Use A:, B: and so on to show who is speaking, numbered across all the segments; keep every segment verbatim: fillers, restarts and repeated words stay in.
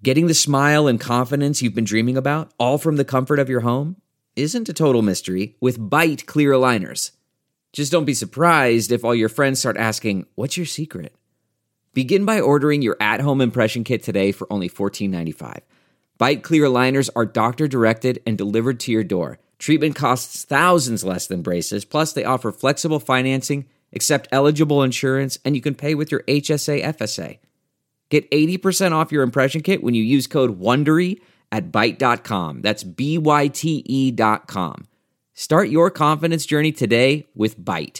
A: Getting the smile and confidence you've been dreaming about, all from the comfort of your home, isn't a total mystery with Byte clear aligners. Just don't be surprised if all your friends start asking, "What's your secret?" Begin by ordering your at-home impression kit today for only fourteen ninety-five. Byte clear aligners are doctor-directed and delivered to your door. Treatment costs thousands less than braces, plus they offer flexible financing, accept eligible insurance, and you can pay with your H S A F S A. Get eighty percent off your impression kit when you use code WONDERY at byte dot com. That's B Y T E dot com. Start your confidence journey today with Byte.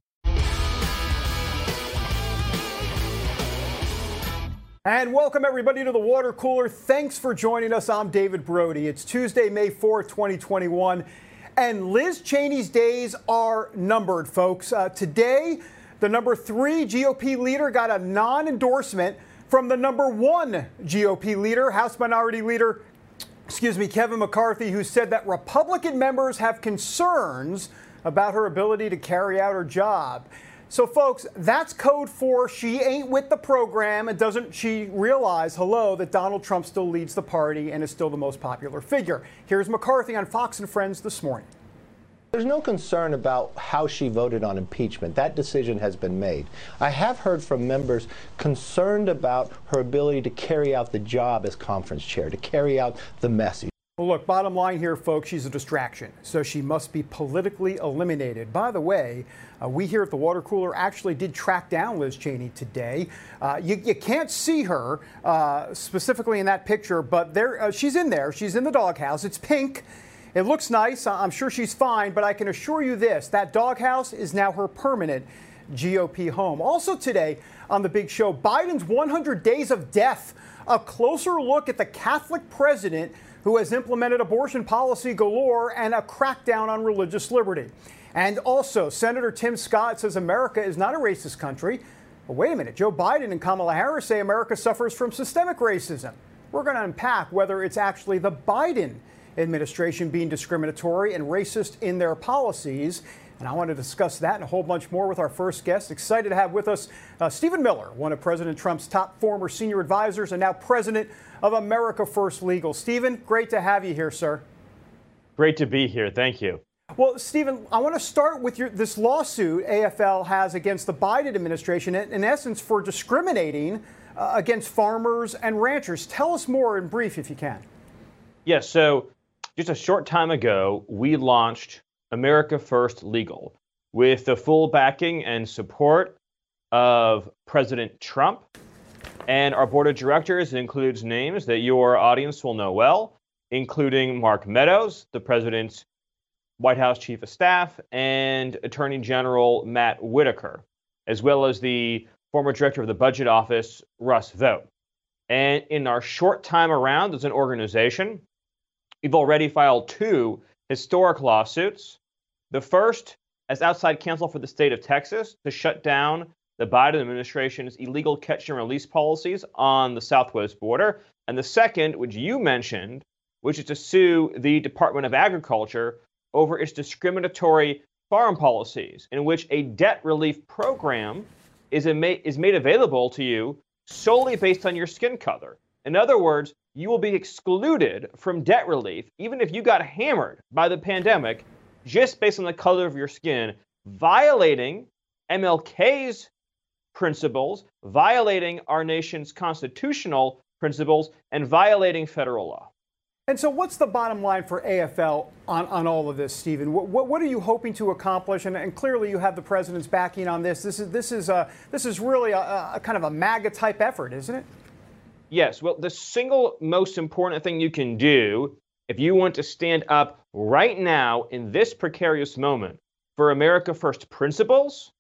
B: And welcome, everybody, to the Water Cooler. Thanks for joining us. I'm David Brody. It's Tuesday, May fourth, twenty twenty-one. And Liz Cheney's days are numbered, folks. Uh, today, the number three G O P leader got a non-endorsement from the number one G O P leader, House Minority Leader, excuse me, Kevin McCarthy, who said that Republican members have concerns about her ability to carry out her job. So, folks, that's code for she ain't with the program, and doesn't she realize, hello, that Donald Trump still leads the party and is still the most popular figure. Here's McCarthy on Fox and Friends this morning.
C: There's no concern about how she voted on impeachment. That decision has been made. I have heard from members concerned about her ability to carry out the job as conference chair, to carry out the message.
B: Well, look, bottom line here, folks, she's a distraction, so she must be politically eliminated. By the way, uh, we here at the Water Cooler actually did track down Liz Cheney today. Uh, you, you can't see her uh, specifically in that picture, but there uh, she's in there. She's in the doghouse. It's pink. It looks nice. I'm sure she's fine, but I can assure you this, that doghouse is now her permanent G O P home. Also today on the big show, Biden's one hundred days of death, a closer look at the Catholic president who has implemented abortion policy galore and a crackdown on religious liberty. And also, Senator Tim Scott says America is not a racist country. But wait a minute, Joe Biden and Kamala Harris say America suffers from systemic racism. We're going to unpack whether it's actually the Biden administration being discriminatory and racist in their policies. And I want to discuss that and a whole bunch more with our first guest. Excited to have with us uh, Stephen Miller, one of President Trump's top former senior advisors and now president of America First Legal. Stephen, great to have you here, sir.
D: Great to be here. Thank you.
B: Well, Stephen, I want to start with your, this lawsuit A F L has against the Biden administration, in, in essence, for discriminating uh, against farmers and ranchers. Tell us more in brief, if you can.
D: Yes. So just a short time ago, we launched America First Legal with the full backing and support of President Trump. And our board of directors includes names that your audience will know well, including Mark Meadows, the president's White House chief of staff, and Attorney General Matt Whitaker, as well as the former director of the budget office, Russ Vought. And in our short time around as an organization, we've already filed two historic lawsuits. The first as outside counsel for the state of Texas to shut down the Biden administration's illegal catch and release policies on the southwest border. And the second, which you mentioned, which is to sue the Department of Agriculture over its discriminatory farm policies, in which a debt relief program is, a ma- is made available to you solely based on your skin color. In other words, you will be excluded from debt relief, even if you got hammered by the pandemic, just based on the color of your skin, violating M L K's principles, violating our nation's constitutional principles, and violating federal law.
B: And so what's the bottom line for A F L on, on all of this, Stephen? What, what, what are you hoping to accomplish? And, and clearly you have the president's backing on this. This is, this is, a, this is really a, a kind of a MAGA-type effort, isn't it?
D: Yes. Well, the single most important thing you can do if you want to stand up right now in this precarious moment for America First principles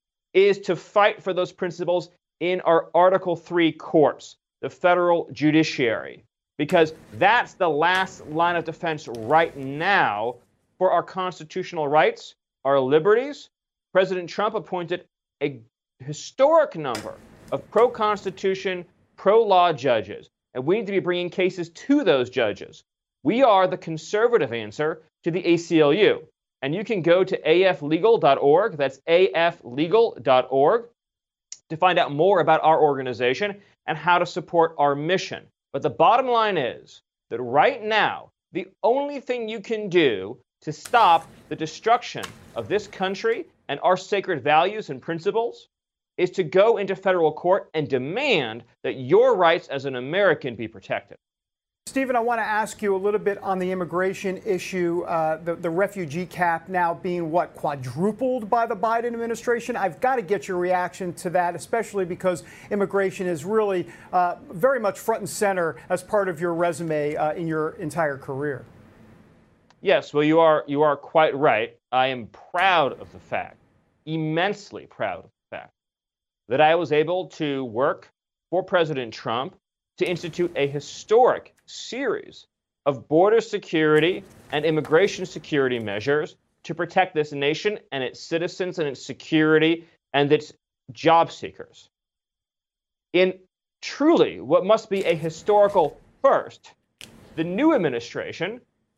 D: is to fight for those principles in our Article three courts, the federal judiciary, because that's the last line of defense right now for our constitutional rights, our liberties. President Trump appointed a historic number of pro-constitution, pro-law judges, and we need to be bringing cases to those judges. We are the conservative answer to the A C L U. And you can go to A F legal dot org, that's A F legal dot org, to find out more about our organization and how to support our mission. But the bottom line is that right now, the only thing you can do to stop the destruction of this country and our sacred values and principles is to go into federal court and demand that your rights as an American be protected.
B: Stephen, I want to ask you a little bit on the immigration issue, uh, the, the refugee cap now being, what, quadrupled by the Biden administration? I've got to get your reaction to that, especially because immigration is really uh, very much front and center as part of your resume uh, in your entire career.
D: Yes, well, you are you are quite right. I am proud of the fact, immensely proud of the fact, that I was able to work for President Trump to institute a historic series of border security and immigration security measures to protect this nation and its citizens and its security and its job seekers. In truly what must be a historical first, the new administration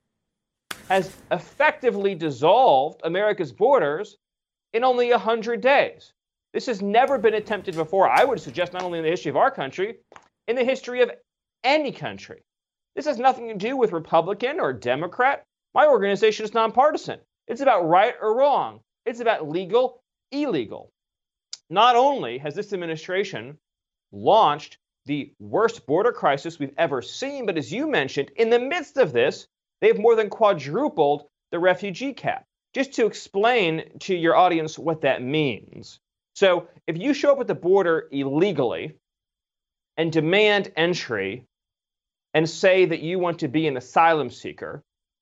D: has effectively dissolved America's borders in only one hundred days. This has never been attempted before, I would suggest, not only in the history of our country, in the history of any country. This has nothing to do with Republican or Democrat. My organization is nonpartisan. It's about right or wrong. It's about legal, illegal. Not only has this administration launched the worst border crisis we've ever seen, but as you mentioned, in the midst of this, they've more than quadrupled the refugee cap. Just to explain to your audience what that means. So if you show up at the border illegally and demand entry and say that you want to be an asylum seeker,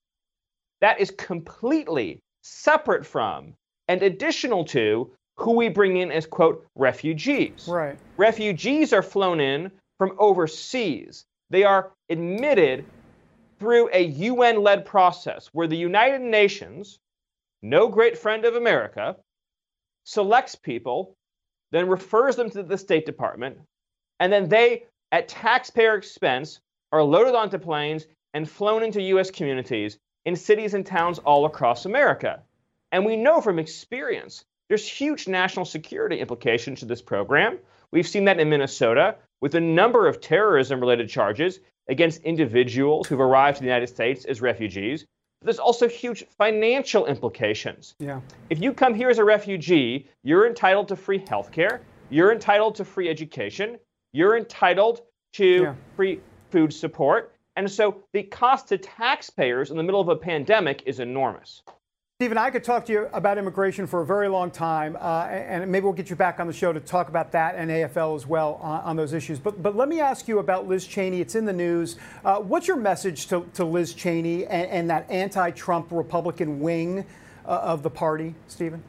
D: that is completely separate from and additional to who we bring in as, quote, refugees.
B: Right.
D: Refugees are flown in from overseas. They are admitted through a U N-led process where the United Nations, no great friend of America, selects people, then refers them to the State Department, and then they, at taxpayer expense, are loaded onto planes and flown into U S communities in cities and towns all across America. And we know from experience, there's huge national security implications to this program. We've seen that in Minnesota with a number of terrorism-related charges against individuals who've arrived to the United States as refugees. There's also huge financial implications.
B: Yeah.
D: If you come here as a refugee, you're entitled to free healthcare, you're entitled to free education, you're entitled to
B: Yeah.
D: free food support. And so the cost to taxpayers in the middle of a pandemic is enormous.
B: Stephen, I could talk to you about immigration for a very long time, uh, and maybe we'll get you back on the show to talk about that and A F L as well on, on those issues. But but let me ask you about Liz Cheney. It's in the news. Uh, what's your message to, to Liz Cheney and, and that anti-Trump Republican wing uh, of the party, Stephen?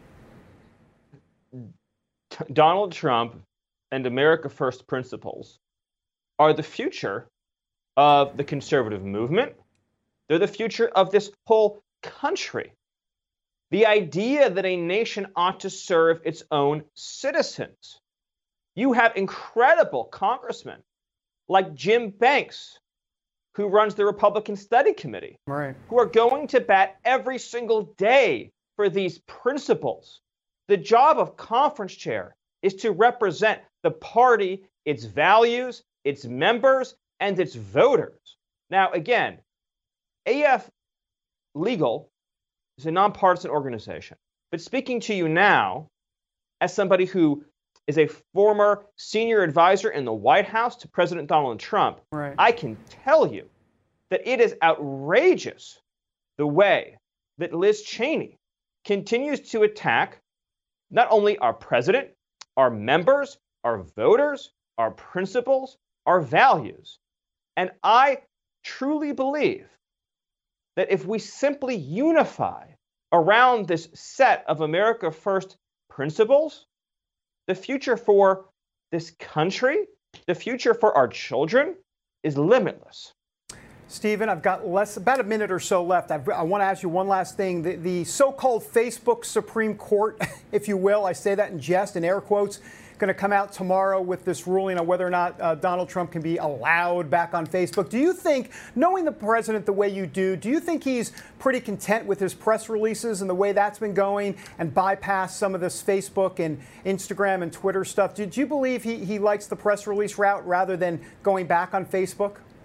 D: Donald Trump and America First principles are the future of the conservative movement. They're the future of this whole country. The idea that a nation ought to serve its own citizens. You have incredible congressmen like Jim Banks, who runs the Republican Study Committee,
B: right,
D: who are going to bat every single day for these principles. The job of conference chair is to represent the party, its values, its members, and its voters. Now, again, A F Legal is a nonpartisan organization. But speaking to you now, as somebody who is a former senior advisor in the White House to President Donald Trump,
B: right.
D: I can tell you that it is outrageous the way that Liz Cheney continues to attack not only our president, our members, our voters, our principles, our values. And I truly believe that if we simply unify around this set of America First principles, the future for this country, the future for our children is limitless.
B: Stephen, I've got less, about a minute or so left. I've, I want to ask you one last thing. The, the so-called Facebook Supreme Court, if you will, I say that in jest, in air quotes, going to come out tomorrow with this ruling on whether or not uh, Donald Trump can be allowed back on Facebook. Do you think, knowing the president the way you do, do you think he's pretty content with his press releases and the way that's been going and bypass some of this Facebook and Instagram and Twitter stuff? Do, do you believe he, he likes the press release route rather than going back on Facebook?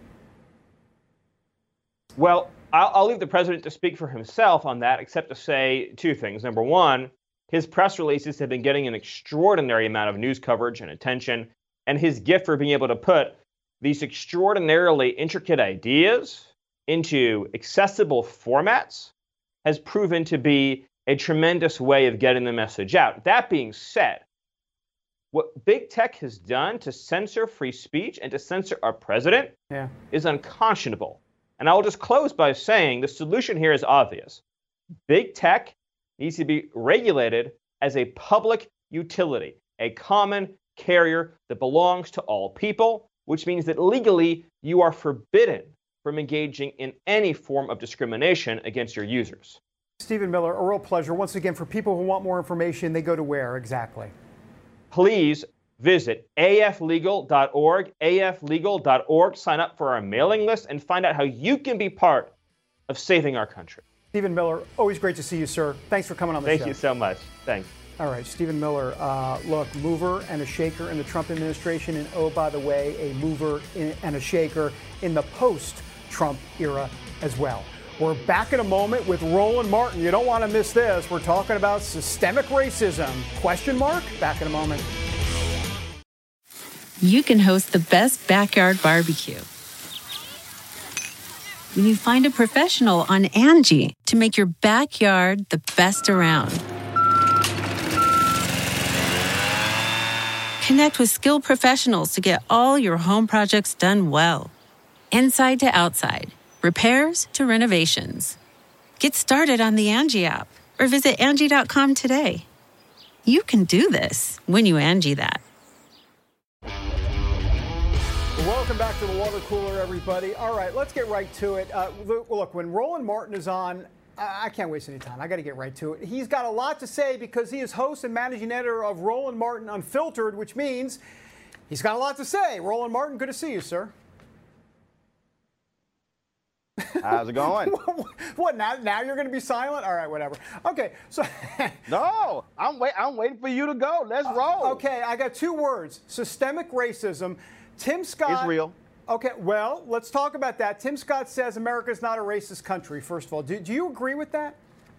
D: Well, I'll, I'll leave the president to speak for himself on that, except to say two things. Number one, his press releases have been getting an extraordinary amount of news coverage and attention, and his gift for being able to put these extraordinarily intricate ideas into accessible formats has proven to be a tremendous way of getting the message out. That being said, what big tech has done to censor free speech and to censor our president
B: yeah.
D: is unconscionable. And I will just close by saying the solution here is obvious. Big tech needs to be regulated as a public utility, a common carrier that belongs to all people, which means that legally you are forbidden from engaging in any form of discrimination against your users.
B: Stephen Miller, a real pleasure. Once again, for people who want more information, they go to where exactly?
D: Please visit A F legal dot org, A F legal dot org, sign up for our mailing list, and find out how you can be part of saving our country.
B: Stephen Miller, always great to see you, sir. Thanks for coming on the
D: Thank
B: show.
D: Thank you so much. Thanks.
B: All right, Stephen Miller, uh, look, mover and a shaker in the Trump administration, and oh, by the way, a mover in, and a shaker in the post-Trump era as well. We're back in a moment with Roland Martin. You don't want to miss this. We're talking about systemic racism. Question mark? Back in a moment.
E: You can host the best backyard barbecue when you find a professional on Angie to make your backyard the best around. Connect with skilled professionals to get all your home projects done well. Inside to outside, repairs to renovations. Get started on the Angie app or visit Angie dot com today. You can do this when you Angie that.
B: Welcome back to the water cooler, everybody. All right, let's get right to it. Uh, look, when Roland Martin is on, I can't waste any time. I got to get right to it. He's got a lot to say because he is host and managing editor of Roland Martin Unfiltered, which means he's got a lot to say. Roland Martin, good to see you, sir.
F: How's it going?
B: What, now Now you're going to be silent? All right, whatever. Okay, so...
F: no, I'm, wait, I'm waiting for you to go. Let's roll.
B: Uh, okay, I got two words. Systemic racism. Tim Scott...
F: It's real.
B: Okay, well, let's talk about that. Tim Scott says America's not a racist country, first of all. Do, do you agree with that?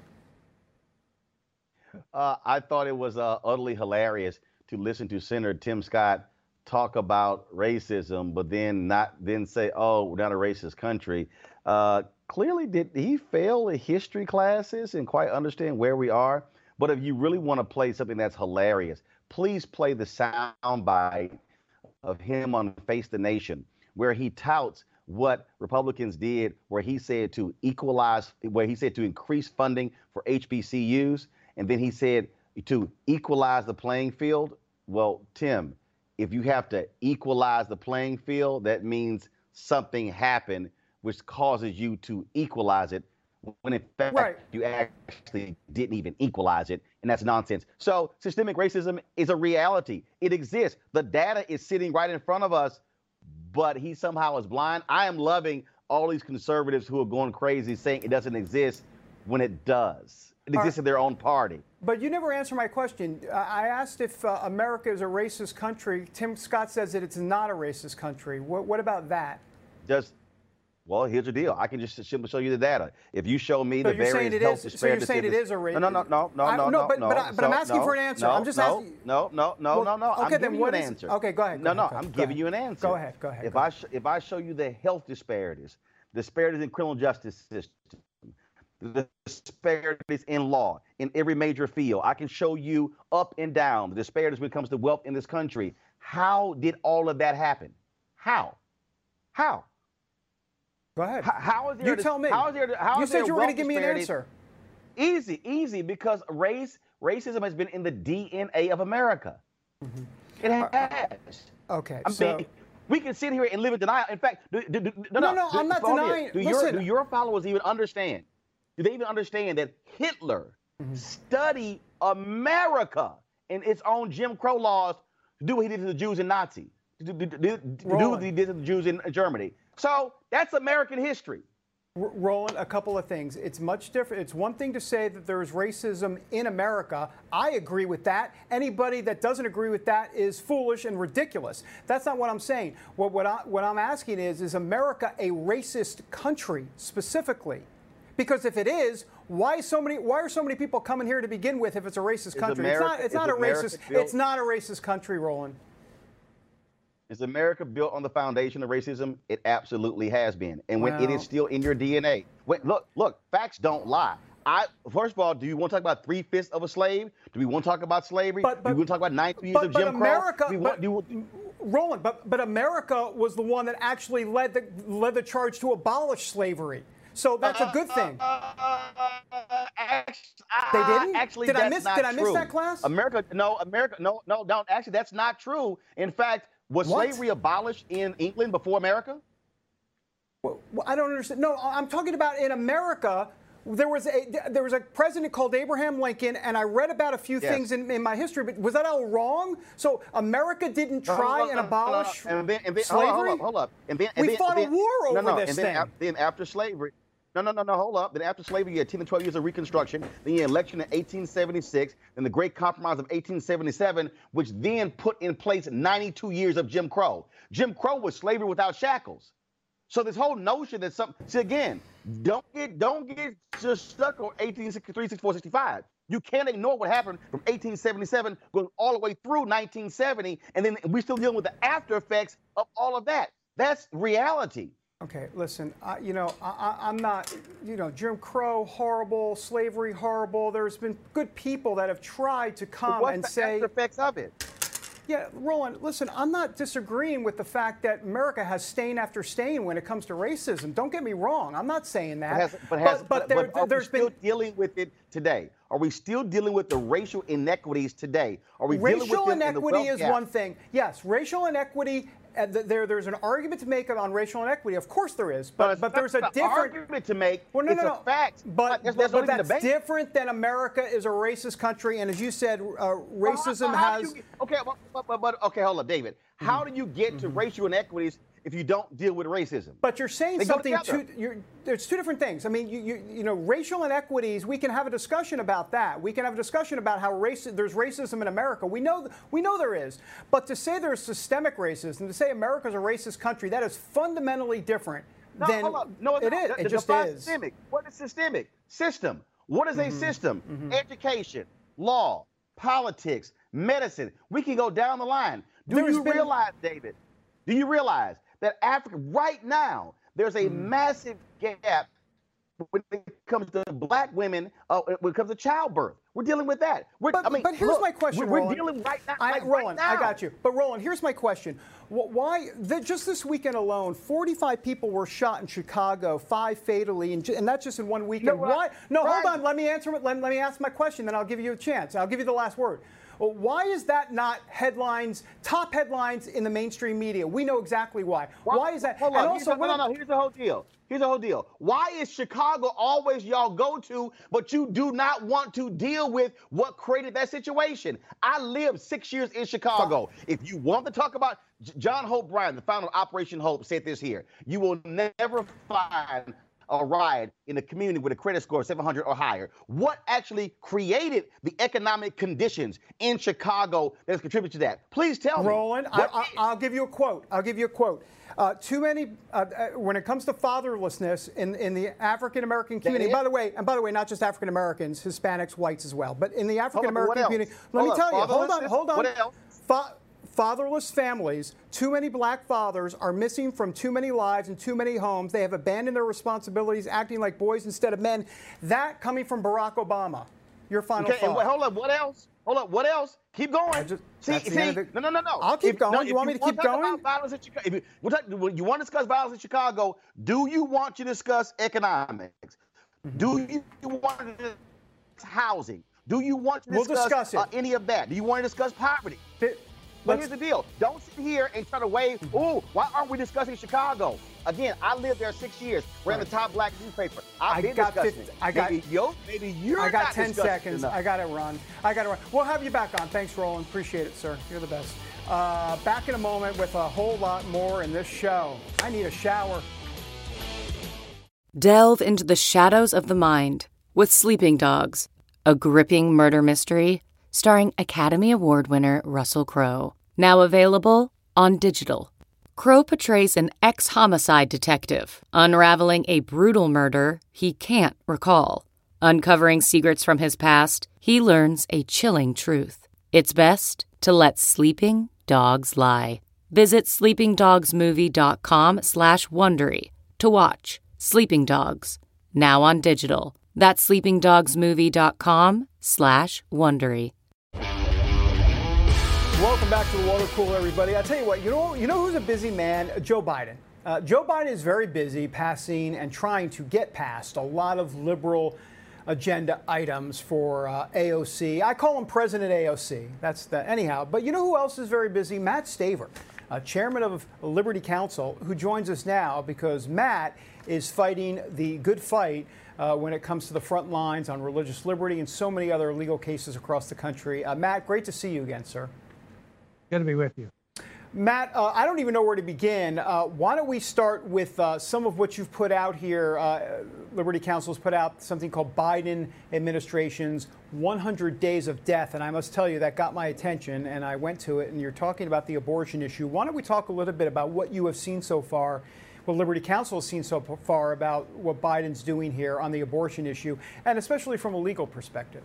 F: Uh, I thought it was uh, utterly hilarious to listen to Senator Tim Scott talk about racism, but then not then say, oh, we're not a racist country. Uh, clearly, did he fail the history classes and quite understand where we are? But if you really want to play something that's hilarious, please play the soundbite of him on Face the Nation, where he touts what Republicans did, where he said to equalize, where he said to increase funding for H B C Us, and then he said to equalize the playing field. Well, Tim, if you have to equalize the playing field, that means something happened which causes you to equalize it, when in fact
B: right.
F: you actually didn't even equalize it, and that's nonsense. So systemic racism is a reality. It exists. The data is sitting right in front of us, but he somehow is blind. I am loving all these conservatives who are going crazy saying it doesn't exist when it does. It exists right. in their own party.
B: But you never answered my question. Uh, I asked if uh, America is a racist country. Tim Scott says that it's not a racist country. What, what about that?
F: Just Well, here's the deal. I can just simply show you the data. If you show me
B: so
F: the various health
B: is,
F: disparities.
B: So you're saying it is a racist?
F: No, no, no, no,
B: I,
F: no, no,
B: but,
F: no.
B: But, I, but
F: so,
B: I'm asking
F: no,
B: for an answer.
F: No,
B: I'm just
F: no,
B: asking.
F: No, no, no,
B: well,
F: no, no.
B: Okay,
F: I'm
B: then
F: giving
B: what
F: you an
B: is,
F: answer.
B: Okay, go ahead. Go
F: no,
B: ahead,
F: no,
B: go
F: I'm
B: ahead,
F: giving you an answer.
B: Go ahead, go ahead.
F: If
B: go
F: I
B: ahead.
F: sh- if I show you the health disparities, disparities in criminal justice system, the disparities in law, in every major field, I can show you up and down the disparities when it comes to wealth in this country. How did all of that happen? How? How?
B: Go ahead.
F: How, how is there?
B: You
F: this,
B: tell me.
F: How is there? How
B: you
F: is
B: said
F: there
B: you were going to give me an answer.
F: Easy, easy, because race, racism has been in the D N A of America. Mm-hmm. It has.
B: Okay.
F: I
B: so
F: mean, we can sit here and live in denial. In fact, do, do, do, no,
B: no,
F: no,
B: no,
F: do,
B: I'm not
F: do,
B: denying.
F: Do
B: Listen,
F: your, do your followers even understand? Do they even understand that Hitler mm-hmm. studied America and its own Jim Crow laws to do what he did to the Jews in Nazi, to do, to do, to do what he did to the Jews in Germany? So that's American history.
B: Roland, a couple of things. It's much different. It's one thing to say that there's racism in America. I agree with that. Anybody that doesn't agree with that is foolish and ridiculous. That's not what I'm saying. What, what, I, what I'm asking is, is America a racist country specifically? Because if it is, why so many? Why are so many people coming here to begin with if it's a racist country?
F: America,
B: it's not. It's not a
F: America
B: racist.
F: built,
B: it's not a racist country, Roland.
F: Is America built on the foundation of racism? It absolutely has been. And when
B: Well,
F: it is still in your D N A. When, look, look, facts don't lie. I First of all, do you want to talk about three-fifths of a slave? Do we want to talk about slavery?
B: But, but,
F: do we want to talk about ninety years
B: but,
F: of
B: but
F: Jim
B: America,
F: Crow? Do we
B: but,
F: want, do we,
B: Roland, but, but America was the one that actually led the, led the charge to abolish slavery. So that's a good thing.
F: Uh, uh, uh, actually,
B: They didn't?
F: Actually,
B: did
F: that's
B: I miss?
F: not
B: Did I miss
F: true.
B: that class?
F: America, no, America, no, no, no. Actually, that's not true. In fact, was
B: What?
F: slavery abolished in England before America?
B: Well, I don't understand. No, I'm talking about in America. There was a there was a president called Abraham Lincoln, and I read about a few
F: Yes.
B: things in, in my history. But was that all wrong? So America didn't try
F: Hold
B: and
F: on,
B: abolish
F: hold on. And then, and then,
B: slavery.
F: Hold up, hold up, hold up. And then, and
B: We
F: then,
B: fought
F: and
B: a
F: then,
B: war over
F: no, no,
B: this
F: and then,
B: thing.
F: af- then after slavery, no, no, no, no, hold up. Then after slavery, you had ten to twelve years of Reconstruction. Then you had election in eighteen seventy-six. Then the Great Compromise of eighteen seventy-seven, which then put in place ninety-two years of Jim Crow. Jim Crow was slavery without shackles. So this whole notion that some, see again, don't get don't get just stuck on eighteen sixty-three, sixty-four, sixty-five. You can't ignore what happened from eighteen seventy-seven going all the way through nineteen seventy, and then we're still dealing with the after effects of all of that. That's reality.
B: Okay, listen, I, you know, I, I- I'm not, you know, Jim Crow, horrible, slavery, horrible. There's been good people that have tried to
F: But
B: come
F: what's
B: and
F: the
B: say,
F: after effects of it?
B: yeah, Roland, listen, I'm not disagreeing with the fact that America has stain after stain when it comes to racism. Don't get me wrong. I'm not saying that.
F: But, has, but, has,
B: but,
F: but,
B: there,
F: but are
B: there's
F: we still
B: been
F: dealing with it today? Are we still dealing with the racial inequities today? Are we dealing with
B: racial
F: them in the
B: inequity
F: wealth
B: is
F: gap?
B: one thing. Yes, racial inequity. Uh, th- there, there's an argument to make on racial inequity. Of course there is, but
F: No, it's
B: but
F: not
B: there's a
F: an
B: different
F: argument to make.
B: Well, no,
F: it's
B: no, no.
F: a fact.
B: But,
F: There's-
B: but,
F: there's no
B: but
F: need to
B: that's
F: debate.
B: different than America is a racist country, and as you said, uh,
F: Well,
B: racism
F: how- how do
B: has.
F: you- okay, but, but, but, but okay, hold up, David. How do you get to racial inequities if you don't deal with racism?
B: But you're saying
F: They go
B: something.
F: together.
B: Two, you're, there's two different things. I mean, you, you, you know, racial inequities. We can have a discussion about that. We can have a discussion about how race, there's racism in America. We know, we know there is. But to say there's systemic racism, to say America's a racist country, that is fundamentally different
F: No,
B: than
F: hold up. No,
B: it
F: no,
B: is.
F: the-
B: It
F: the
B: just
F: define
B: is.
F: Systemic. What is systemic? System. What is
B: Mm-hmm.
F: a system? Education, law, politics, medicine. We can go down the line. Do
B: There's
F: you
B: been-
F: realize, David? Do you realize that Africa right now there's a
B: Mm-hmm.
F: massive gap when it comes to black women, uh, when it comes to childbirth? We're dealing with that. We're,
B: But,
F: I mean,
B: but here's
F: look,
B: my question,
F: We're,
B: Roland.
F: we're dealing right now.
B: I,
F: like, right
B: Roland, I
F: now.
B: got you. But Roland, here's my question: Wh- Why th- just this weekend alone, forty-five people were shot in Chicago, five fatally, and, ju- and that's just in one weekend.
F: No,
B: Why? No,
F: right.
B: hold on. Let me answer. it. Let, let me ask my question, then I'll give you a chance. I'll give you the last word. Well, why is that not headlines, top headlines in the mainstream media? We know exactly why. Why, is that?
F: Hold
B: and
F: on.
B: also,
F: Here's the-
B: what
F: no, no, no. Here's the whole deal. Here's the whole deal. Why is Chicago always y'all go to, but you do not want to deal with what created that situation? I lived six years in Chicago. If you want to talk about J- John Hope Bryan, the founder of Operation Hope, said this here: you will never find a riot in a community with a credit score of seven hundred or higher. What actually created the economic conditions in Chicago that has contributed to that? Please tell me.
B: Roland, I,
F: What
B: I,
F: is-
B: I'll give you a quote. I'll give you a quote. Uh, too many, uh, uh, when it comes to fatherlessness in, in the African American community,
F: is-
B: by the way, and by the way, not just African Americans, Hispanics, whites as well, but in the African
F: Hold on, but what
B: American
F: else?
B: community, let
F: Hold
B: me
F: up,
B: tell you, hold on,
F: fatherlessness?
B: hold on.
F: What else?
B: Fa- fatherless families, too many black fathers are missing from too many lives and too many homes. They have abandoned their responsibilities, acting like boys instead of men. That coming from Barack Obama. Your final
F: Okay, and
B: thought.
F: wait, hold up. What else? Hold up. What else? Keep going.
B: just-
F: see,
B: that's the
F: see.
B: end of it.
F: No, no, no, no.
B: I'll keep
F: If-
B: going.
F: no,
B: You
F: if
B: want me to
F: wanna
B: keep
F: talk
B: going?
F: About violence in Chicago, if you, we'll talk, you want to discuss violence in Chicago? Do you want to discuss economics?
B: Mm-hmm.
F: Do you want to discuss housing? Do you want to
B: We'll
F: discuss,
B: discuss it.
F: uh, any of that? Do you want to discuss poverty?
B: Th-
F: But
B: let's-
F: here's the deal. Don't sit here and try to wave, oh, why aren't we discussing Chicago? Again, I lived there six years, ran the top black newspaper. I've
B: I
F: been
B: got
F: discussing
B: fifty
F: it.
B: I got-
F: maybe, yo, maybe you're
B: I got
F: not
B: ten
F: discussing it
B: seconds.
F: enough.
B: I got to run. I got to run. We'll have you back on. Thanks, Roland. Appreciate it, sir. You're the best. Uh, back in a moment with a whole lot more in this show. I need a shower.
G: Delve into the shadows of the mind with Sleeping Dogs, a gripping murder mystery starring Academy Award winner Russell Crowe. Now available on digital. Crowe portrays an ex-homicide detective unraveling a brutal murder he can't recall. Uncovering secrets from his past, he learns a chilling truth. It's best to let sleeping dogs lie. Visit sleepingdogsmovie.com slash Wondery to watch Sleeping Dogs, now on digital. That's sleepingdogsmovie.com slash Wondery.
B: Welcome back to the Water Cooler, everybody. I tell you what, you know, you know who's a busy man? Joe Biden. Uh, Joe Biden is very busy passing and trying to get past a lot of liberal agenda items for uh, A O C. I call him President A O C. That's the, anyhow. But you know who else is very busy? Matt Staver, uh, chairman of Liberty Counsel, who joins us now because Matt is fighting the good fight uh, when it comes to the front lines on religious liberty and so many other legal cases across the country. Uh, Matt, great to see you again, sir.
H: Good to be with you.
B: Matt, uh, I don't even know where to begin. Uh, why don't we start with uh, some of what you've put out here? Uh, Liberty Counsel has put out something called Biden Administration's one hundred Days of Death. And I must tell you, that got my attention, and I went to it. And you're talking about the abortion issue. Why don't we talk a little bit about what you have seen so far, what Liberty Counsel has seen so far about what Biden's doing here on the abortion issue, and especially from a legal perspective?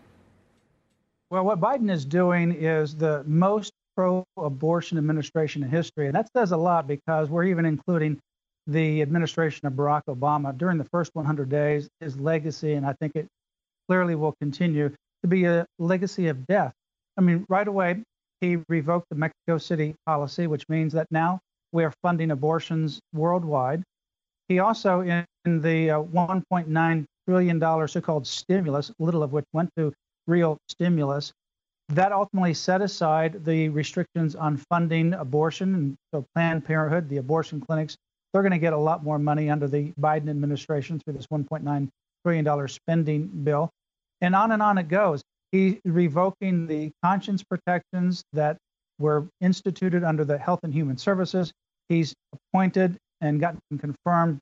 H: Well, what Biden is doing is the most pro-abortion administration in history. And that says a lot because we're even including the administration of Barack Obama during the first one hundred days, his legacy, and I think it clearly will continue to be a legacy of death. I mean, right away, he revoked the Mexico City policy, which means that now we are funding abortions worldwide. He also, in, in the uh, one point nine trillion dollars so-called stimulus, little of which went to real stimulus, that ultimately set aside the restrictions on funding abortion. And so Planned Parenthood, the abortion clinics, they're going to get a lot more money under the Biden administration through this one point nine trillion dollars spending bill. And on and on it goes. He's revoking the conscience protections that were instituted under the Health and Human Services. He's appointed and gotten confirmed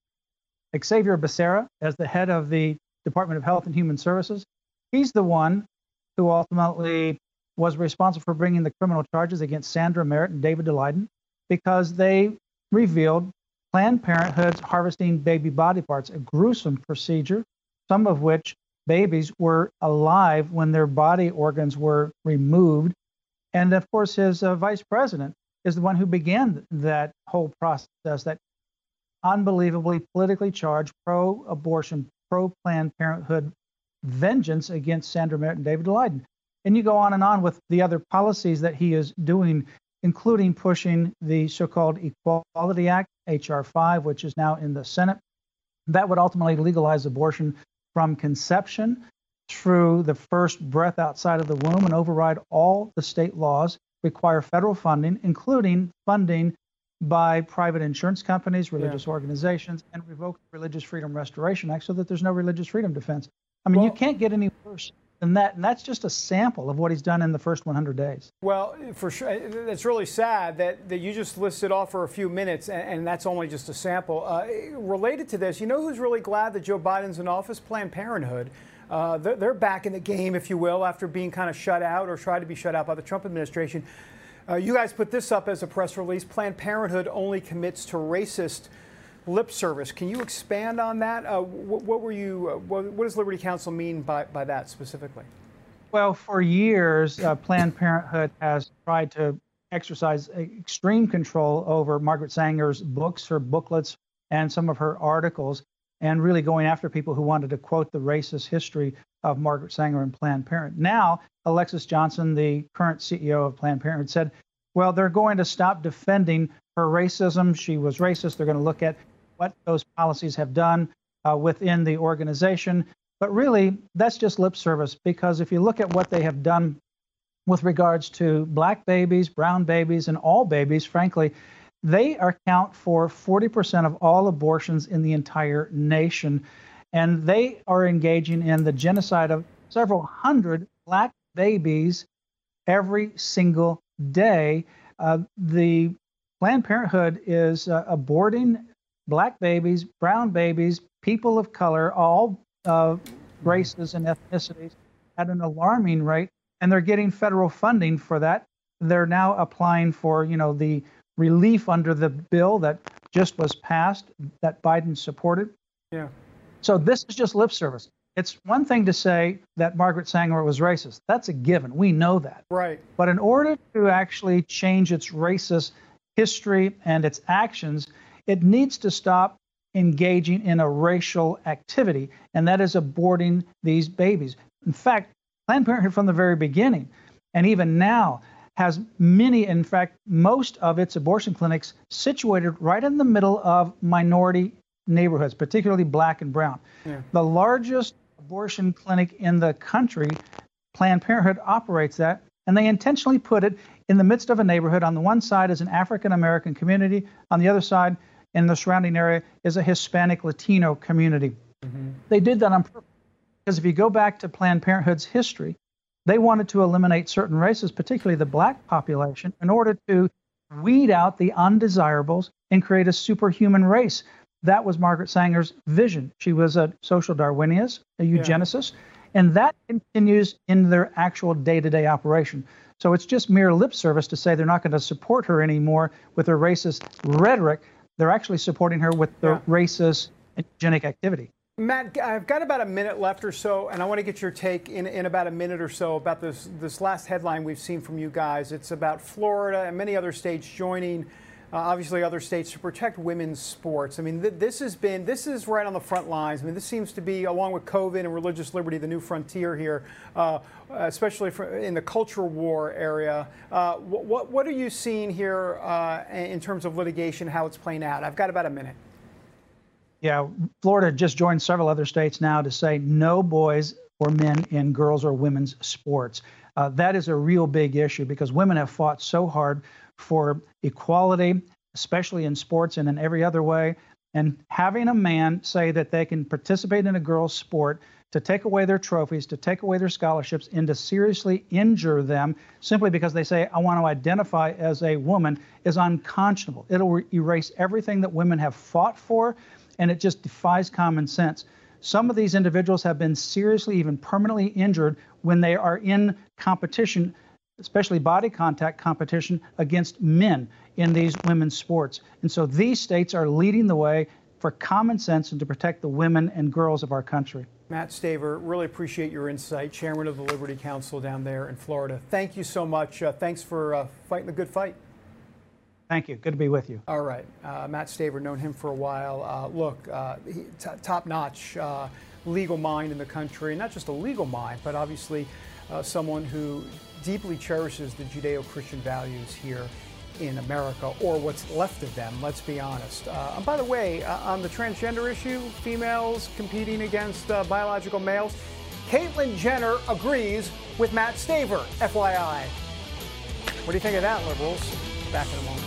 H: Xavier Becerra as the head of the Department of Health and Human Services. He's the one who ultimately was responsible for bringing the criminal charges against Sandra Merritt and David Daleiden because they revealed Planned Parenthood's harvesting baby body parts, a gruesome procedure, some of which babies were alive when their body organs were removed. And of course, his uh, vice president is the one who began that whole process, that unbelievably politically charged pro-abortion, pro-Planned Parenthood vengeance against Sandra Merritt and David Daleiden. And you go on and on with the other policies that he is doing, including pushing the so-called Equality Act, H R five, which is now in the Senate. That would ultimately legalize abortion from conception through the first breath outside of the womb and override all the state laws, require federal funding, including funding by private insurance companies, religious yeah. organizations, and revoke the Religious Freedom Restoration Act so that there's no religious freedom defense. I mean, well, you can't get any worse than that. And that's just a sample of what he's done in the first one hundred days.
B: Well, for sure. It's really sad that, that you just listed off for a few minutes, and, and that's only just a sample. Uh, related to this, you know who's really glad that Joe Biden's in office? Planned Parenthood. Uh, they're, they're back in the game, if you will, after being kind of shut out or tried to be shut out by the Trump administration. Uh, you guys put this up as a press release. Planned Parenthood only commits to racist lip service. Can you expand on that? Uh, what, what were you? Uh, what, what does Liberty Counsel mean by, by that specifically?
H: Well, for years, uh, Planned Parenthood has tried to exercise extreme control over Margaret Sanger's books, her booklets, and some of her articles, and really going after people who wanted to quote the racist history of Margaret Sanger and Planned Parenthood. Now, Alexis Johnson, the current C E O of Planned Parenthood, said, well, they're going to stop defending her racism. She was racist. They're going to look at what those policies have done uh, within the organization. But really, that's just lip service, because if you look at what they have done with regards to black babies, brown babies, and all babies, frankly, they account for forty percent of all abortions in the entire nation. And they are engaging in the genocide of several hundred black babies every single day. Uh, the Planned Parenthood is uh, aborting black babies, brown babies, people of color, all uh, races and ethnicities at an alarming rate, and they're getting federal funding for that. They're now applying for, you know, the relief under the bill that just was passed that Biden supported.
B: Yeah.
H: So this is just lip service. It's one thing to say that Margaret Sanger was racist. That's a given. We know that.
B: Right.
H: But in order to actually change its racist history and its actions, it needs to stop engaging in a racial activity, and that is aborting these babies. In fact, Planned Parenthood from the very beginning, and even now, has many, in fact, most of its abortion clinics situated right in the middle of minority neighborhoods, particularly black and brown.
B: Yeah.
H: The largest abortion clinic in the country, Planned Parenthood operates that, and they intentionally put it in the midst of a neighborhood. On the one side is an African-American community. On the other side, in the surrounding area, is a Hispanic Latino community. Mm-hmm. They did that on purpose, because if you go back to Planned Parenthood's history, they wanted to eliminate certain races, particularly the black population, in order to weed out the undesirables and create a superhuman race. That was Margaret Sanger's vision. She was a social Darwinist, a eugenicist, yeah. and that continues in their actual day-to-day operation. So it's just mere lip service to say they're not going to support her anymore with her racist rhetoric. They're actually supporting her with the yeah. racist and eugenic activity.
B: Matt, I've got about a minute left or so, and I want to get your take in, in about a minute or so about this, this last headline we've seen from you guys. It's about Florida and many other states joining, uh, obviously other states, to protect women's sports. I mean, th- this has been, this is right on the front lines. I mean, this seems to be, along with COVID and religious liberty, the new frontier here, uh, especially for, in the culture war area. Uh, what, what are you seeing here uh, in terms of litigation, how it's playing out? I've got about a minute.
H: Yeah, Florida just joined several other states now to say no boys or men in girls or women's sports. Uh, that is a real big issue because women have fought so hard for equality, especially in sports and in every other way. And having a man say that they can participate in a girl's sport to take away their trophies, to take away their scholarships, and to seriously injure them simply because they say, I want to identify as a woman, is unconscionable. It'll re- erase everything that women have fought for, and it just defies common sense. Some of these individuals have been seriously, even permanently injured when they are in competition, especially body contact competition against men in these women's sports. And so these states are leading the way for common sense and to protect the women and girls of our country.
B: Matt Staver, really appreciate your insight, chairman of the Liberty Council down there in Florida. Thank you so much. Uh, thanks for uh, fighting the good fight.
H: Thank you. Good to be with you.
B: All right. Uh, Matt Staver, known him for a while. Uh, look, uh, he, t- top-notch uh, legal mind in the country. Not just a legal mind, but obviously uh, someone who deeply cherishes the Judeo-Christian values here in America, or what's left of them, let's be honest. Uh, and by the way, uh, on the transgender issue, females competing against uh, biological males, Caitlyn Jenner agrees with Matt Staver, F Y I. What do you think of that, liberals? Back in a moment.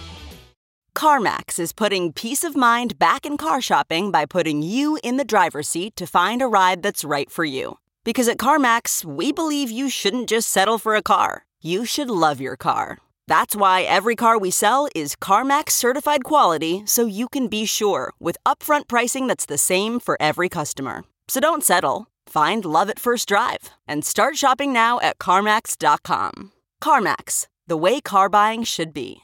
I: CarMax is putting peace of mind back in car shopping by putting you in the driver's seat to find a ride that's right for you. Because at CarMax, we believe you shouldn't just settle for a car. You should love your car. That's why every car we sell is CarMax certified quality, so you can be sure with upfront pricing that's the same for every customer. So don't settle. Find love at first drive and start shopping now at CarMax dot com. CarMax, the way car buying should be.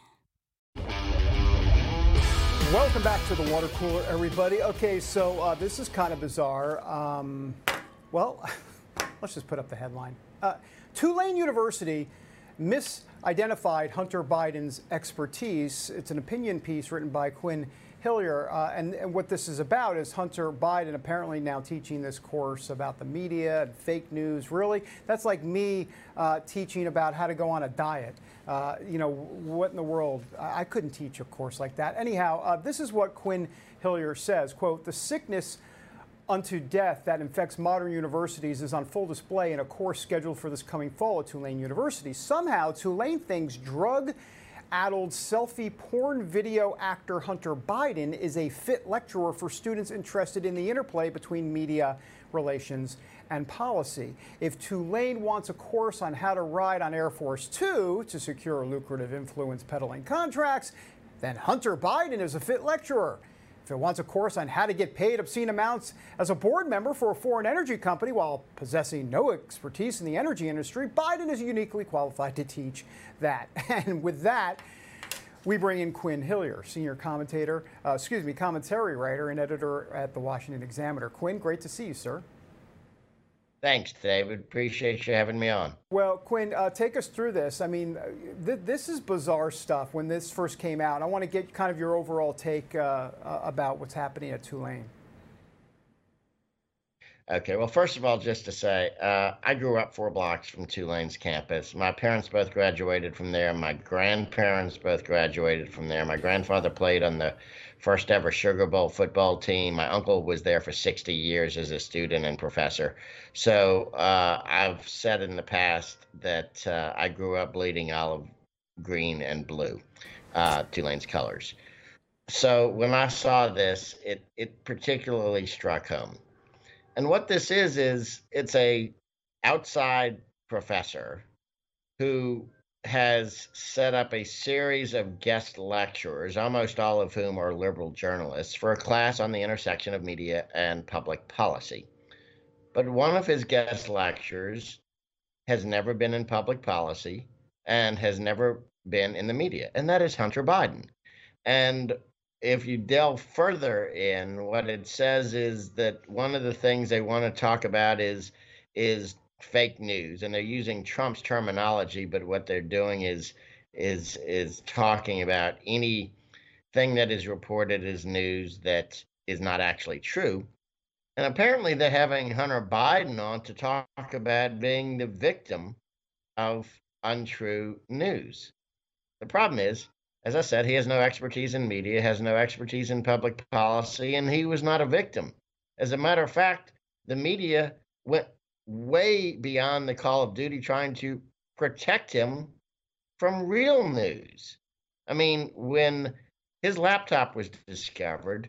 B: Welcome back to the water cooler, everybody. Okay, so uh, this is kind of bizarre. Um, well, let's just put up the headline. Uh, Tulane University misidentified Hunter Biden's expertise. It's an opinion piece written by Quinn Hillier. Uh, and, and what this is about is Hunter Biden apparently now teaching this course about the media and fake news. Really? That's like me uh, teaching about how to go on a diet. Uh, you know, what in the world? I, I couldn't teach a course like that. Anyhow, uh, this is what Quinn Hillier says, quote, the sickness unto death that infects modern universities is on full display in a course scheduled for this coming fall at Tulane University. Somehow, Tulane thinks drug-addled selfie porn video actor Hunter Biden is a fit lecturer for students interested in the interplay between media relations and policy. If Tulane wants a course on how to ride on Air Force Two to secure lucrative influence peddling contracts, then Hunter Biden is a fit lecturer. If it wants a course on how to get paid obscene amounts as a board member for a foreign energy company while possessing no expertise in the energy industry, Biden is uniquely qualified to teach that. And with that, we bring in Quinn Hillier, senior commentator, uh, excuse me, commentary writer and editor at the Washington Examiner. Quinn, great to see you, sir.
J: Thanks, David. Appreciate you having me on.
B: Well, Quinn, uh, take us through this. I mean, th- this is bizarre stuff when this first came out. I want to get kind of your overall take uh, uh, about what's happening at Tulane.
J: Okay, well, first of all, just to say, uh, I grew up four blocks from Tulane's campus. My parents both graduated from there. My grandparents both graduated from there. My grandfather played on the first ever Sugar Bowl football team. My uncle was there for sixty years as a student and professor. So uh, I've said in the past that uh, I grew up bleeding olive green and blue, uh, Tulane's colors. So when I saw this, it, it particularly struck home. And what this is, is it's a outside professor who has set up a series of guest lecturers, almost all of whom are liberal journalists, for a class on the intersection of media and public policy. But one of his guest lecturers has never been in public policy and has never been in the media, and that is Hunter Biden. And if you delve further in, what it says is that one of the things they want to talk about is is fake news, and they're using Trump's terminology, but what they're doing is is is talking about anything that is reported as news that is not actually true. And apparently they're having Hunter Biden on to talk about being the victim of untrue news. The problem is, as I said, he has no expertise in media, has no expertise in public policy, and he was not a victim. As a matter of fact, the media went way beyond the call of duty trying to protect him from real news. I mean, when his laptop was discovered,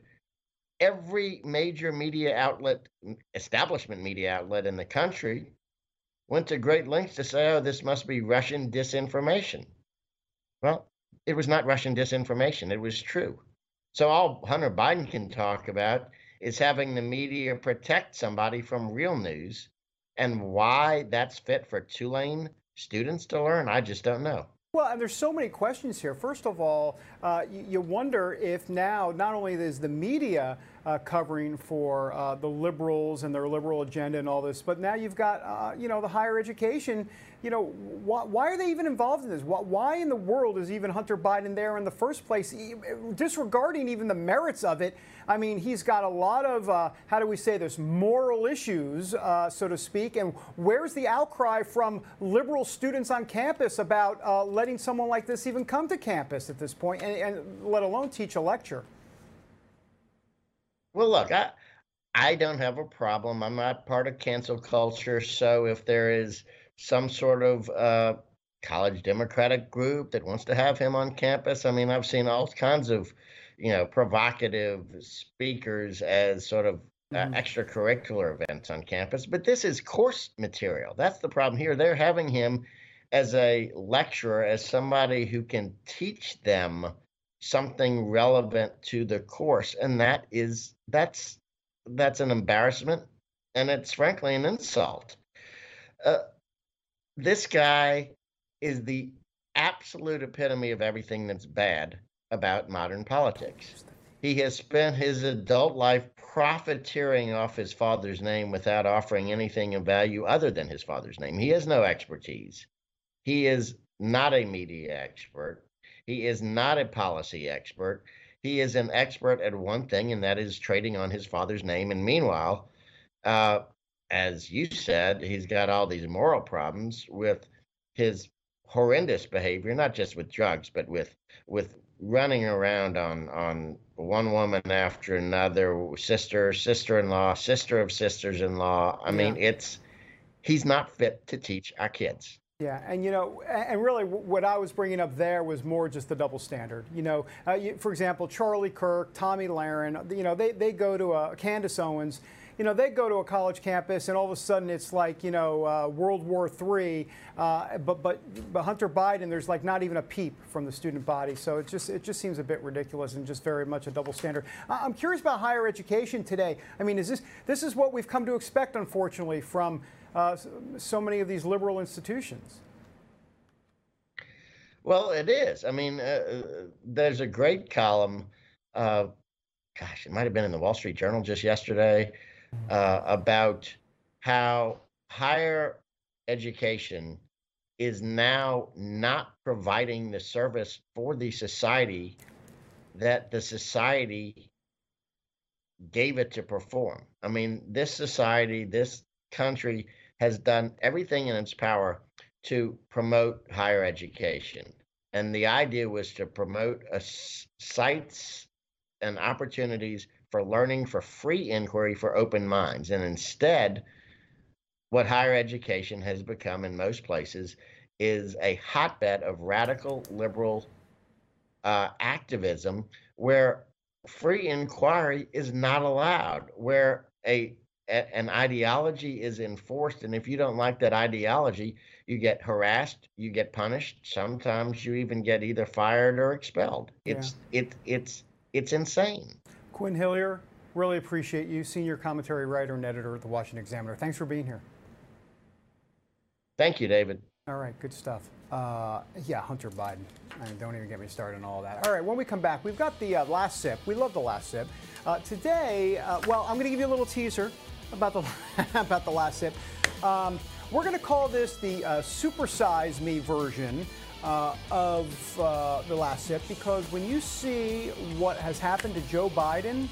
J: every major media outlet, establishment media outlet in the country, went to great lengths to say, oh, this must be Russian disinformation. Well, it was not Russian disinformation. It was true. So all Hunter Biden can talk about is having the media protect somebody from real news. And why that's fit for Tulane students to learn, I just don't know.
B: Well, and there's so many questions here. First of all, uh, you, you wonder if now not only is the media uh, covering for uh, the liberals and their liberal agenda and all this, but now you've got, uh, you know, the higher education. You know, why, why are they even involved in this? Why, why in the world is even Hunter Biden there in the first place? Disregarding even the merits of it, I mean, he's got a lot of, uh, how do we say this, moral issues, uh, so to speak. And where's the outcry from liberal students on campus about uh, letting someone like this even come to campus at this point, and, and let alone teach a lecture?
J: Well, look, I, I don't have a problem. I'm not part of cancel culture. So if there is some sort of uh, college Democratic group that wants to have him on campus, I mean, I've seen all kinds of, you know, provocative speakers as sort of uh, mm-hmm. extracurricular events on campus. But this is course material. That's the problem here. They're having him as a lecturer, as somebody who can teach them something relevant to the course. And that is, that's, that's an embarrassment. And it's frankly an insult. Uh, this guy is the absolute epitome of everything that's bad about modern politics. He has spent his adult life profiteering off his father's name without offering anything of value other than his father's name. He has no expertise. He is not a media expert. He is not a policy expert. He is an expert at one thing, and that is trading on his father's name. And meanwhile, uh, as you said, he's got all these moral problems with his horrendous behavior, not just with drugs, but with with running around on on one woman after another, sister, sister-in-law, sister of sisters-in-law. I yeah. mean, it's he's not fit to teach our kids.
B: Yeah, and you know, and really what I was bringing up there was more just the double standard. You know, uh, you, for example, Charlie Kirk, Tomi Lahren, you know, they, they go to uh, Candace Owens, you know, they go to a college campus and all of a sudden it's like, you know, uh, World War Three. Uh, but, but but Hunter Biden, there's like not even a peep from the student body. So it just it just seems a bit ridiculous and just very much a double standard. I'm curious about higher education today. I mean, is this this is what we've come to expect, unfortunately, from uh, so many of these liberal institutions?
J: Well, it is. I mean, uh, there's a great column, uh, gosh, it might have been in the Wall Street Journal just yesterday, uh, about how higher education is now not providing the service for the society that the society gave it to perform. I mean, this society, this country has done everything in its power to promote higher education. And the idea was to promote a s- sites and opportunities for learning, for free inquiry, for open minds. And instead, what higher education has become in most places is a hotbed of radical liberal uh, activism where free inquiry is not allowed, where a an ideology is enforced, and if you don't like that ideology, you get harassed, you get punished. Sometimes you even get either fired or expelled. It's yeah. it it's it's insane.
B: Quinn Hillier, really appreciate you, senior commentary writer and editor at the Washington Examiner. Thanks for being here.
J: Thank you, David.
B: All right, good stuff. Uh, yeah, Hunter Biden. I mean, don't even get me started on all that. All right, when we come back, we've got the uh, last sip. We love the last sip. Uh, today, uh, well, I'm going to give you a little teaser about the about the last sip. Um, we're going to call this the uh, Supersize Me version uh, of uh, the last sip, because when you see what has happened to Joe Biden.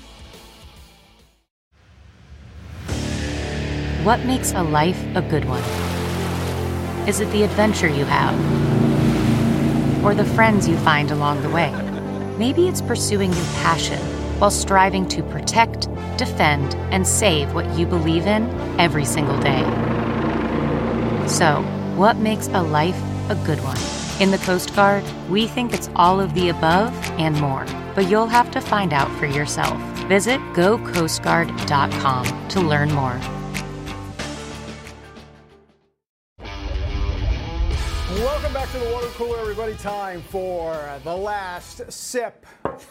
G: What makes a life a good one? Is it the adventure you have? Or the friends you find along the way? Maybe it's pursuing your passion while striving to protect, defend, and save what you believe in every single day. So, what makes a life a good one? In the Coast Guard, we think it's all of the above and more, but you'll have to find out for yourself. Visit go coast guard dot com to learn more.
B: Welcome back to the water cooler, everybody. Time for the last sip.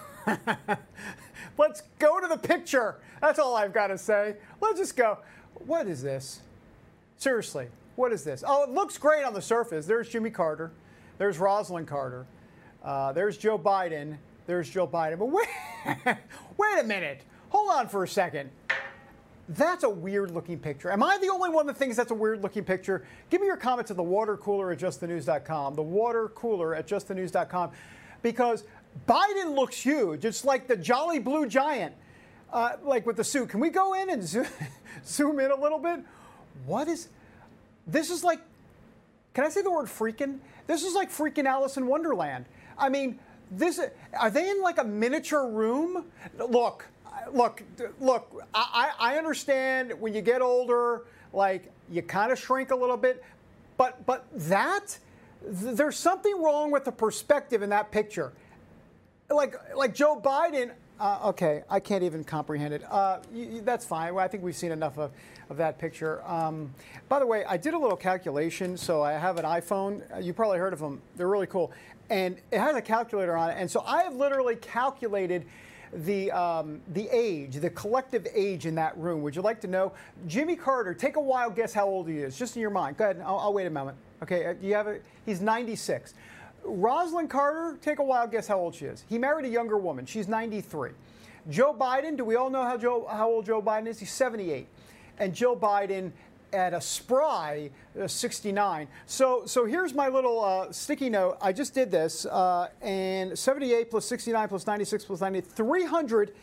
B: Let's go to the picture. That's all I've got to say. Let's just go. What is this? Seriously, what is this? Oh, it looks great on the surface. There's Jimmy Carter. There's Rosalind Carter. Uh, there's Joe Biden. There's Joe Biden. But wait, wait a minute. Hold on for a second. That's a weird-looking picture. Am I the only one that thinks that's a weird-looking picture? Give me your comments at the water cooler at just the news dot com. The water cooler at just the news dot com. Because Biden looks huge. It's like the Jolly Blue Giant, uh, like with the suit. Can we go in and zoom, zoom in a little bit? What is... This is like... Can I say the word freaking? This is like freaking Alice in Wonderland. I mean, this... Are they in like a miniature room? Look... Look, look, I, I understand when you get older, like, you kind of shrink a little bit, but but that, th- there's something wrong with the perspective in that picture. Like, like Joe Biden, uh, okay, I can't even comprehend it. Uh, y- y- that's fine. Well, I think we've seen enough of, of that picture. Um, by the way, I did a little calculation, so I have an iPhone. You probably heard of them. They're really cool. And it has a calculator on it, and so I have literally calculated the um, the age, the collective age in that room. Would you like to know? Jimmy Carter, take a wild guess how old he is, just in your mind. Go ahead. I'll, I'll wait a moment. Okay, you have it. He's ninety-six. Rosalind Carter, take a wild guess how old she is. He married a younger woman. She's ninety-three. Joe Biden, do we all know how Joe how old Joe Biden is? He's seventy-eight. And Joe Biden at a spry uh, sixty-nine. So so here's my little uh, sticky note. I just did this, uh, and seventy-eight plus sixty-nine plus ninety-six plus ninety, three hundred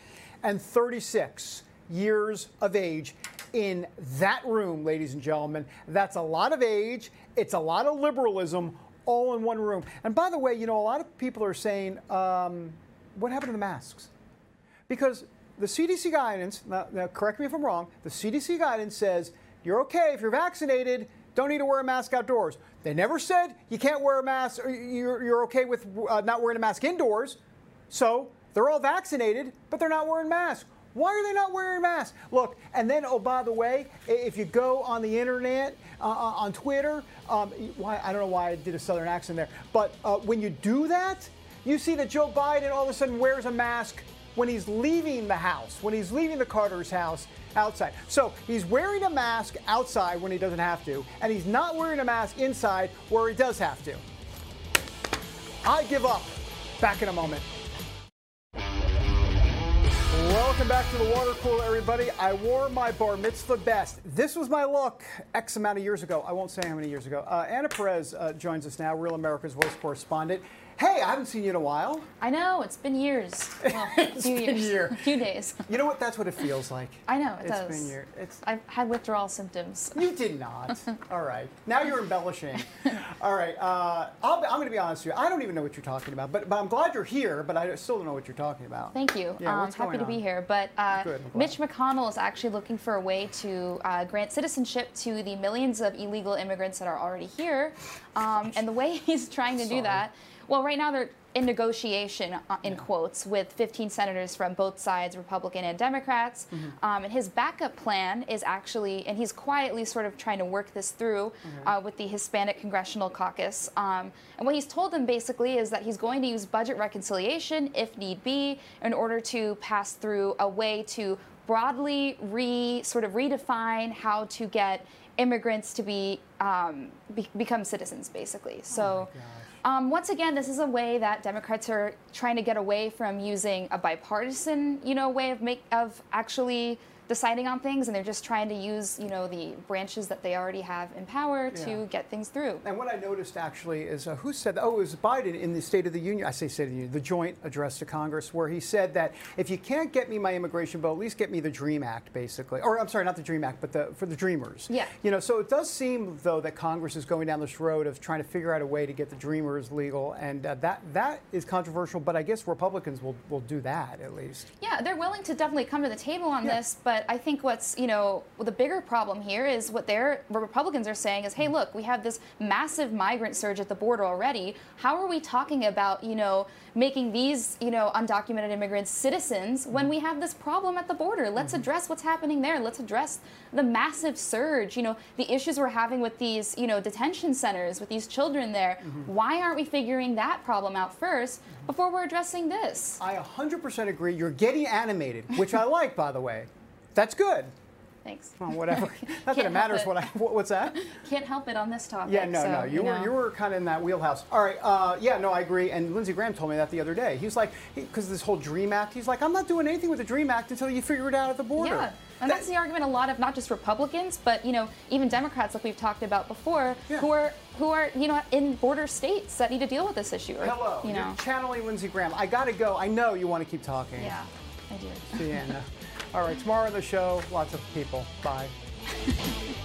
B: thirty-six years of age in that room, ladies and gentlemen. That's a lot of age. It's a lot of liberalism all in one room. And by the way, you know, a lot of people are saying, um, what happened to the masks? Because the C D C guidance, now, now correct me if I'm wrong, the C D C guidance says, you're okay if you're vaccinated, don't need to wear a mask outdoors. They never said you can't wear a mask, or you're, you're okay with uh, not wearing a mask indoors. So they're all vaccinated, but they're not wearing masks. Why are they not wearing masks? Look, and then, oh, by the way, if you go on the internet, uh, on Twitter, um, why I don't know why I did a Southern accent there, but uh, when you do that, you see that Joe Biden all of a sudden wears a mask when he's leaving the house, when he's leaving the Carter's house outside. So he's wearing a mask outside when he doesn't have to, and he's not wearing a mask inside where he does have to. I give up. Back in a moment. Welcome back to the water cooler, everybody. I wore my bar mitzvah best. This was my look X amount of years ago. I won't say how many years ago. Uh, Anna Perez uh, joins us now, Real America's Voice correspondent. Hey, I haven't seen you in a while.
K: I know, it's been years. Well, a few years.
B: Year.
K: A few days.
B: You know what? That's what it feels like.
K: I know, it
B: it's
K: does.
B: It's been years. It's...
K: I've had withdrawal symptoms.
B: You did not. All right. Now you're embellishing. All right. Uh, I'll, I'm going to be honest with you. I don't even know what you're talking about, but, but I'm glad you're here, but I still don't know what you're talking about.
K: Thank you.
B: Yeah,
K: um,
B: what's
K: happy
B: going
K: to be
B: on?
K: here. But uh,
B: Good,
K: Mitch McConnell is actually looking for a way to uh, grant citizenship to the millions of illegal immigrants that are already here. Um, and the way he's trying to
B: Sorry.
K: do that, well, right now they're in negotiation, uh, in
B: Yeah.
K: quotes, with fifteen senators from both sides, Republican and Democrats.
B: Mm-hmm.
K: Um, and his backup plan is actually, and he's quietly sort of trying to work this through
B: Mm-hmm.
K: uh, with the Hispanic Congressional Caucus. Um, and what he's told them basically is that he's going to use budget reconciliation, if need be, in order to pass through a way to broadly re sort of redefine how to get immigrants to be, um, be become citizens, basically. So. Um, once again, this is a way that Democrats are trying to get away from using a bipartisan, you know, way of make of actually deciding on things, and they're just trying to use, you know, the branches that they already have in power to
B: Yeah.
K: get things through.
B: And what I noticed actually is uh, who said that? Oh, it was Biden in the State of the Union. I say State of the Union, the joint address to Congress, where he said that if you can't get me my immigration bill, at least get me the DREAM Act, basically. Or I'm sorry, not the DREAM Act, but the for the Dreamers.
K: Yeah.
B: You know, so it does seem though that Congress is going down this road of trying to figure out a way to get the Dreamers legal, and uh, that that is controversial. But I guess Republicans will will do that at least.
K: Yeah, they're willing to definitely come to the table on
B: Yeah.
K: this, but I think what's, you know, the bigger problem here is what their what Republicans are saying is, hey, look, we have this massive migrant surge at the border already. How are we talking about, you know, making these, you know, undocumented immigrants citizens when we have this problem at the border? Let's address what's happening there. Let's address the massive surge, you know, the issues we're having with these, you know, detention centers, with these children there. Why aren't we figuring that problem out first before we're addressing this?
B: I one hundred percent agree. You're getting animated, which I like, by the way. That's good.
K: Thanks.
B: Well, whatever. Not that
K: Can't
B: it matters
K: help
B: what I. What, what's that?
K: Can't help it on this topic.
B: Yeah, no,
K: so,
B: no. You, were
K: know.
B: you were kind of in that wheelhouse. All right. Uh, yeah, no, I agree. And Lindsey Graham told me that the other day. He was like, because this whole DREAM Act, he's like, I'm not doing anything with the DREAM Act until you figure it out at the border.
K: Yeah, and that's the argument a lot of not just Republicans, but you know, even Democrats, like we've talked about before,
B: Yeah.
K: who are who are you know in border states that need to deal with this issue. Or,
B: Hello.
K: you know.
B: You're channeling Lindsey Graham. I got to go. I know you want to keep talking.
K: Yeah, I do.
B: See you, Anna. All right. Tomorrow on the show, lots of people. Bye.